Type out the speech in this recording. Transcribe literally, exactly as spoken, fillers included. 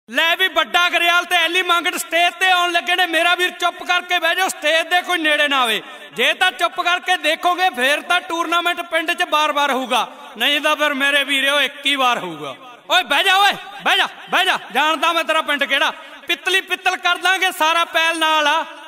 ਲੈ ਵੀ ਵੱਡਾ ਗਰੇਵਾਲ ਤੇ ਐਲੀ ਮੰਗਟ ਸਟੇਜ ਤੇ ਆਉਣ ਲੱਗੇ ਨੇ। ਮੇਰਾ ਵੀਰ ਚੁੱਪ ਕਰਕੇ ਬਹਿ ਜਾਓ, ਸਟੇਜ ਦੇ ਕੋਈ ਨੇੜੇ ਨਾ ਆਵੇ। ਜੇ ਤਾਂ ਚੁੱਪ ਕਰਕੇ ਦੇਖੋਗੇ ਫੇਰ ਤਾਂ ਟੂਰਨਾਮੈਂਟ ਪਿੰਡ 'ਚ ਬਾਰ-ਬਾਰ ਹੋਊਗਾ, ਨਹੀਂ ਤਾਂ ਫਿਰ ਮੇਰੇ ਵੀਰਿਓ ਇੱਕ ਹੀ ਵਾਰ ਹੋਊਗਾ। ਓਏ ਬਹਿ ਜਾ, ਓਏ ਬਹਿ ਜਾ, ਬਹਿ ਜਾ, ਜਾਣਦਾ ਮੈਂ ਤੇਰਾ ਪਿੰਡ ਕਿਹੜਾ। ਪਿੱਤਲੀ ਪਿੱਤਲ ਕਰ ਦਾਂਗੇ ਸਾਰਾ ਪੈਲ ਨਾਲ ਆ।